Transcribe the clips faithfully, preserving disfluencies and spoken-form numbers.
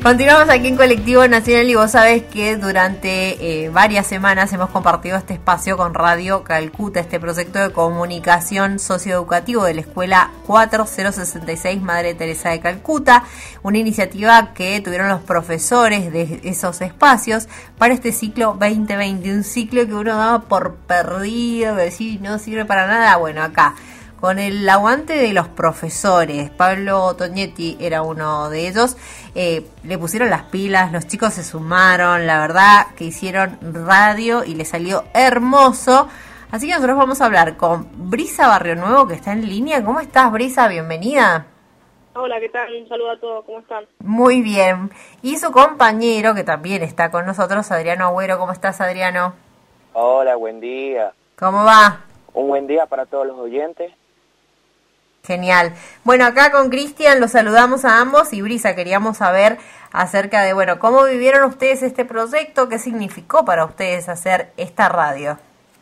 Continuamos aquí en Colectivo Nacional y vos sabés que durante eh, varias semanas hemos compartido este espacio con Radio Calcuta, este proyecto de comunicación socioeducativo de la Escuela cuatro mil sesenta y seis Madre Teresa de Calcuta, una iniciativa que tuvieron los profesores de esos espacios para este ciclo veinte veinte, un ciclo que uno daba por perdido, que decía no sirve para nada. Bueno, acá con el aguante de los profesores, Pablo Toñetti era uno de ellos, eh, le pusieron las pilas, los chicos se sumaron, la verdad que hicieron radio y le salió hermoso. Así que nosotros vamos a hablar con Brisa Barrio Nuevo, que está en línea. ¿Cómo estás, Brisa? Bienvenida. Hola, ¿qué tal? Un saludo a todos, ¿cómo están? Muy bien. Y su compañero, que también está con nosotros, Adriano Agüero. ¿Cómo estás, Adriano? Hola, buen día. ¿Cómo va? Un buen día para todos los oyentes. Genial. Bueno, acá con Cristian los saludamos a ambos y Brisa, queríamos saber acerca de, bueno, cómo vivieron ustedes este proyecto, qué significó para ustedes hacer esta radio.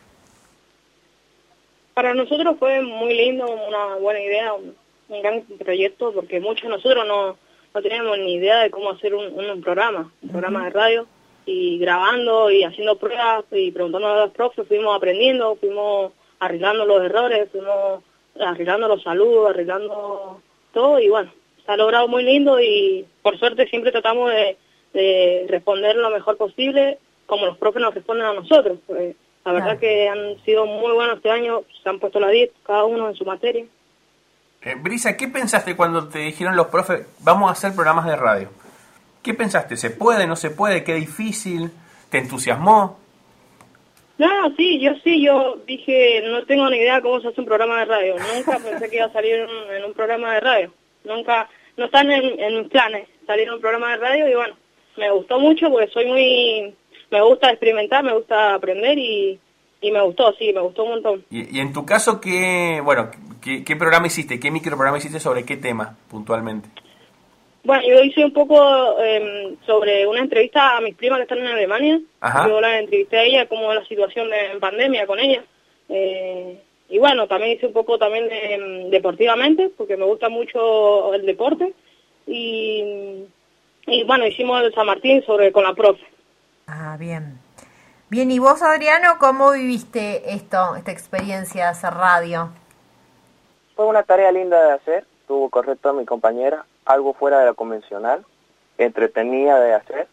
Para nosotros fue muy lindo, una buena idea, un, un gran proyecto, porque muchos de nosotros no, no teníamos ni idea de cómo hacer un, un programa, un programa uh-huh. de radio, y grabando y haciendo pruebas y preguntando a los profes, fuimos aprendiendo, fuimos arreglando los errores, fuimos arreglando los saludos, arreglando todo y bueno, se ha logrado muy lindo y por suerte siempre tratamos de, de responder lo mejor posible como los profes nos responden a nosotros. Pues, la verdad claro. que han sido muy buenos este año, se han puesto la diez cada uno en su materia. Eh, Brisa, ¿qué pensaste cuando te dijeron los profes, vamos a hacer programas de radio? ¿Qué pensaste? ¿Se puede, no se puede? ¿Qué difícil? ¿Te entusiasmó? No, sí, yo sí, yo dije, no tengo ni idea cómo se hace un programa de radio. Nunca pensé que iba a salir en un, en un programa de radio. Nunca, no están en, en mis planes salir en un programa de radio y bueno, me gustó mucho porque soy muy, me gusta experimentar, me gusta aprender y, y me gustó, sí, me gustó un montón. Y, y en tu caso, ¿qué, bueno, qué, qué programa hiciste? ¿Qué microprograma hiciste sobre qué tema puntualmente? Bueno, yo hice un poco eh, sobre una entrevista a mis primas que están en Alemania. Ajá. Yo la entrevisté a ella, cómo es la situación de, en pandemia con ella. Eh, y bueno, también hice un poco también de, deportivamente, porque me gusta mucho el deporte. Y, y bueno, hicimos el San Martín sobre con la profe. Ah, bien. Bien, ¿y vos, Adriano, cómo viviste esto, esta experiencia de hacer radio? Fue una tarea linda de hacer, estuvo correcto a mi compañera. Algo fuera de lo convencional, entretenida de hacer,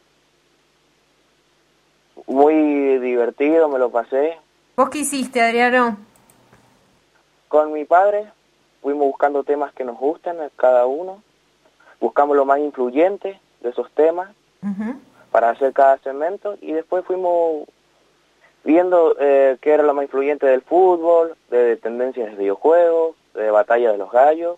muy divertido, me lo pasé. ¿Vos qué hiciste, Adriano? Con mi padre fuimos buscando temas que nos gustan a cada uno, buscamos lo más influyente de esos temas uh-huh. para hacer cada segmento y después fuimos viendo eh, qué era lo más influyente del fútbol, de tendencias de videojuegos, de batalla de los gallos,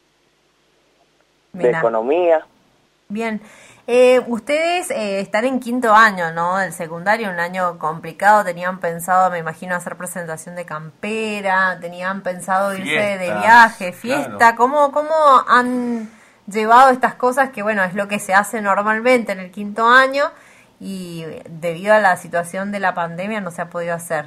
de Mirá. economía. Bien, eh, ustedes eh, están en quinto año, ¿no? Del secundario, un año complicado, tenían pensado, me imagino, hacer presentación de campera, tenían pensado irse fiesta, de viaje, fiesta, claro. ¿Cómo, ¿Cómo han llevado estas cosas que, bueno, es lo que se hace normalmente en el quinto año y debido a la situación de la pandemia no se ha podido hacer?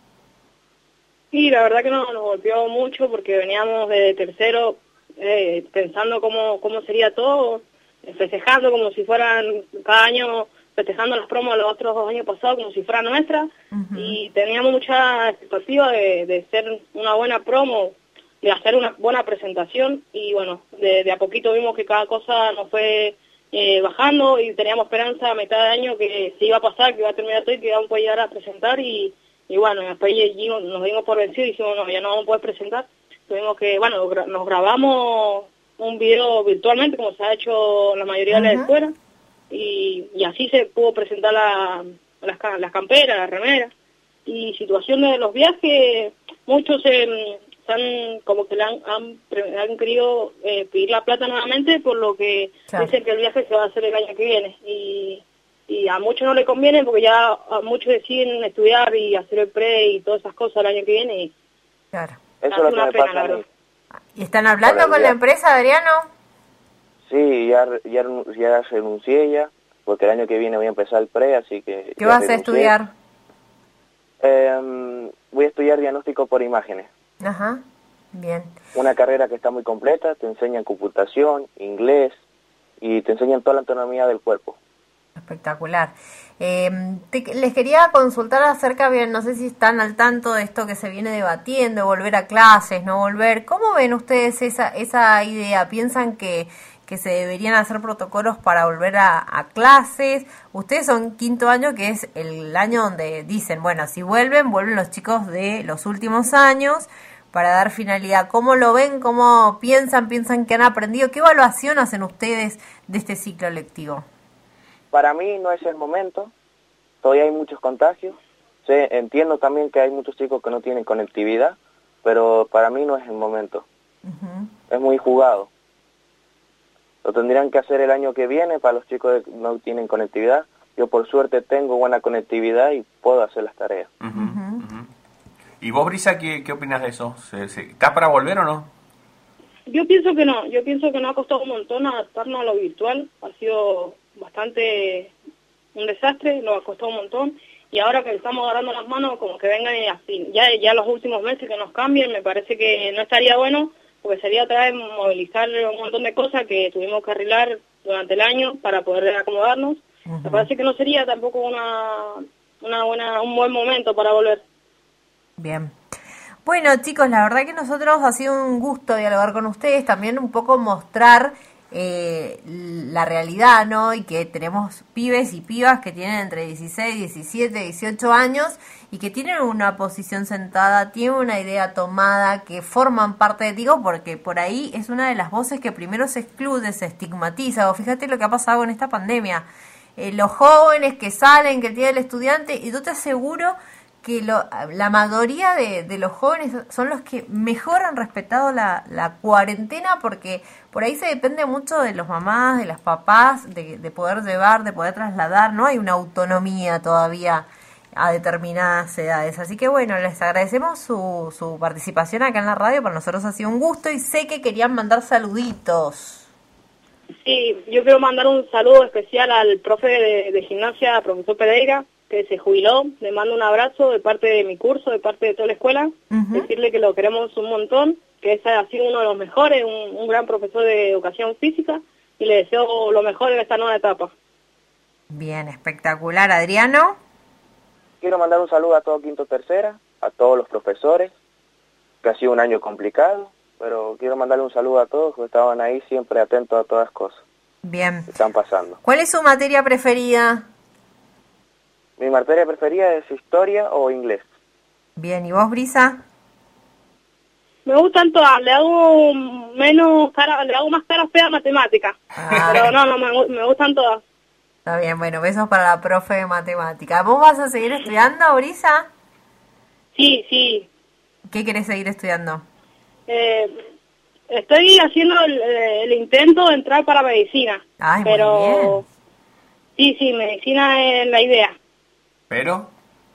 Sí, la verdad que no, nos golpeó mucho porque veníamos de tercero Eh, pensando cómo cómo sería todo, festejando como si fueran cada año, festejando las promos de los otros dos años pasados como si fueran nuestras, uh-huh. y teníamos mucha expectativa de, de ser una buena promo, de hacer una buena presentación, y bueno, de, de a poquito vimos que cada cosa nos fue eh, bajando, y teníamos esperanza a mitad de año que se iba a pasar, que iba a terminar todo y que íbamos a poder llegar a presentar, y, y bueno, después nos dimos por vencidos y dijimos, no, ya no vamos a poder presentar. Tuvimos que, bueno, nos grabamos un video virtualmente, como se ha hecho la mayoría uh-huh. de las escuelas, y, y así se pudo presentar la, las, las camperas, las remeras. Y situaciones de los viajes, muchos se, se han, como que le han, han, han querido eh, pedir la plata nuevamente, por lo que claro. dicen que el viaje se va a hacer el año que viene. Y, y a muchos no le conviene, porque ya a muchos deciden estudiar y hacer el pre y todas esas cosas el año que viene. Y, claro. Eso es lo que me pena, pasa a mí. ¿Y están hablando con la empresa, Adriano? Sí, ya, ya, ya renuncié ya, porque el año que viene voy a empezar el pre, así que... ¿Qué vas renuncié. a estudiar? Eh, voy a estudiar diagnóstico por imágenes. Ajá, bien. Una carrera que está muy completa, te enseñan computación, inglés, y te enseñan toda la anatomía del cuerpo. Espectacular. Eh, te, les quería consultar acerca, bien, no sé si están al tanto de esto que se viene debatiendo, volver a clases, no volver. ¿Cómo ven ustedes esa esa idea? ¿Piensan que, que se deberían hacer protocolos para volver a, a clases? Ustedes son quinto año, que es el año donde dicen, bueno, si vuelven, vuelven los chicos de los últimos años para dar finalidad. ¿Cómo lo ven? ¿Cómo piensan? ¿Piensan que han aprendido? ¿Qué evaluación hacen ustedes de este ciclo lectivo? Para mí no es el momento, todavía hay muchos contagios, sé, entiendo también que hay muchos chicos que no tienen conectividad, pero para mí no es el momento, uh-huh. Es muy jugado. Lo tendrían que hacer el año que viene para los chicos que no tienen conectividad. Yo por suerte tengo buena conectividad y puedo hacer las tareas. Uh-huh. Uh-huh. ¿Y vos, Brisa, qué, qué opinas de eso? ¿Estás para volver o no? Yo pienso que no, yo pienso que nos ha costado un montón adaptarnos a lo virtual, ha sido bastante un desastre, nos ha costado un montón, y ahora que estamos agarrando las manos, como que vengan y así, ya, ya los últimos meses que nos cambien, me parece que no estaría bueno, porque sería otra vez movilizar un montón de cosas que tuvimos que arreglar durante el año para poder acomodarnos. Uh-huh. Me parece que no sería tampoco una, una buena, un buen momento para volver. Bien. Bueno, chicos, la verdad que nosotros ha sido un gusto dialogar con ustedes, también un poco mostrar eh, la realidad, ¿no? Y que tenemos pibes y pibas que tienen entre dieciséis, diecisiete, dieciocho años y que tienen una posición sentada, tienen una idea tomada, que forman parte de, digo, porque por ahí es una de las voces que primero se excluye, se estigmatiza. O fíjate lo que ha pasado con esta pandemia. Eh, los jóvenes que salen, que el día del estudiante, y yo te aseguro que lo, la mayoría de, de los jóvenes son los que mejor han respetado la, la cuarentena, porque por ahí se depende mucho de los mamás, de las papás, de, de poder llevar, de poder trasladar. No hay una autonomía todavía a determinadas edades. Así que bueno, les agradecemos su, su participación acá en la radio. Para nosotros ha sido un gusto y sé que querían mandar saluditos. Sí, yo quiero mandar un saludo especial al profe de, de gimnasia, profesor Pereira, que se jubiló. Le mando un abrazo de parte de mi curso, de parte de toda la escuela. Uh-huh. Decirle que lo queremos un montón, que ese ha sido uno de los mejores, un, un gran profesor de educación física, y le deseo lo mejor en esta nueva etapa. Bien, espectacular. Adriano. Quiero mandar un saludo a todo Quinto Tercera, a todos los profesores, que ha sido un año complicado, pero quiero mandarle un saludo a todos que estaban ahí siempre atentos a todas las cosas. Bien. Que están pasando. ¿Cuál es su materia preferida? Mi materia preferida es historia o inglés. Bien, ¿y vos, Brisa? Me gustan todas, le hago menos cara, le hago más cara fea a matemática, ah. Pero no, no, me, me gustan todas. Está bien, bueno, besos para la profe de matemática. ¿Vos vas a seguir estudiando, Brisa? Sí, sí. ¿Qué querés seguir estudiando? Eh, estoy haciendo el, el intento de entrar para medicina. Ay, pero muy bien. Sí, sí, medicina es la idea. ¿Pero?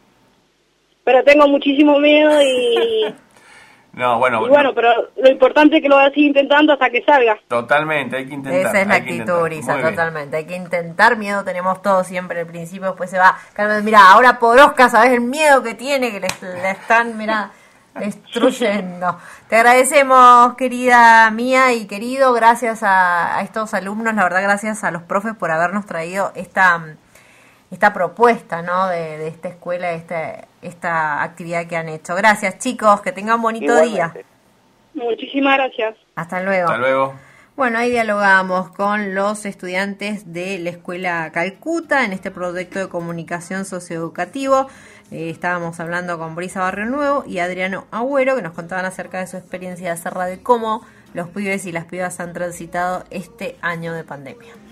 Pero tengo muchísimo miedo y... no, bueno... Y bueno, no. Pero lo importante es que lo voy a seguir intentando hasta que salga. Totalmente, hay que intentar. Esa es la actitud, Brisa, totalmente. Hay que intentar, miedo tenemos todos siempre al principio, después se va... Mira, ahora Podroska, ¿sabes el miedo que tiene? Que le, le están, mira, destruyendo. Te agradecemos, querida mía y querido, gracias a, a estos alumnos, la verdad, gracias a los profes por habernos traído esta... esta propuesta, ¿no? De, de esta escuela, esta, esta actividad que han hecho. Gracias, chicos, que tengan bonito Igualmente. Día. Muchísimas gracias. Hasta luego. Hasta luego. Bueno, ahí dialogamos con los estudiantes de la Escuela Calcuta en este proyecto de comunicación socioeducativo. Eh, estábamos hablando con Brisa Barrio Nuevo y Adriano Agüero, que nos contaban acerca de su experiencia de hacer radio y cómo los pibes y las pibas han transitado este año de pandemia.